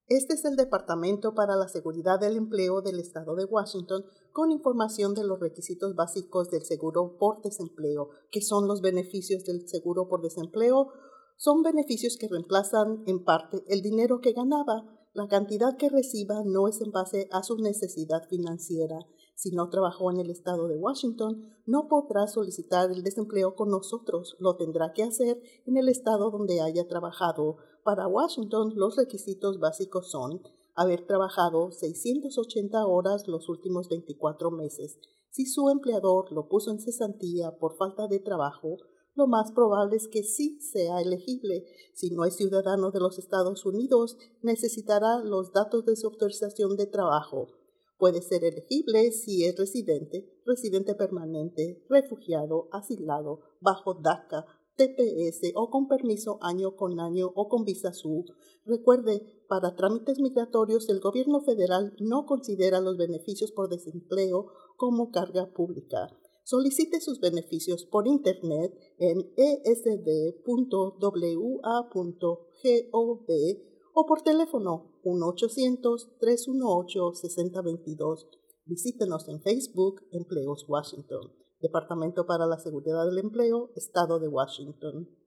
Este es el Departamento para la Seguridad del Empleo del Estado de Washington con información de los requisitos básicos del seguro por desempleo, que son los beneficios del seguro por desempleo. Son beneficios que reemplazan en parte el dinero que ganaba. La cantidad que reciba no es en base a su necesidad financiera. Si no trabajó en el estado de Washington, no podrá solicitar el desempleo con nosotros. Lo tendrá que hacer en el estado donde haya trabajado. Para Washington, los requisitos básicos son haber trabajado 680 horas los últimos 24 meses. Si su empleador lo puso en cesantía por falta de trabajo, lo más probable es que sí sea elegible. Si no es ciudadano de los Estados Unidos, necesitará los datos de su autorización de trabajo. Puede ser elegible si es residente permanente, refugiado, asilado, bajo DACA, TPS o con permiso año con año o con visa SU. Recuerde, para trámites migratorios el gobierno federal no considera los beneficios por desempleo como carga pública. Solicite sus beneficios por internet en esd.wa.gov o por teléfono 1-800-318-6022. Visítenos en Facebook, Empleos Washington, Departamento para la Seguridad del Empleo, Estado de Washington.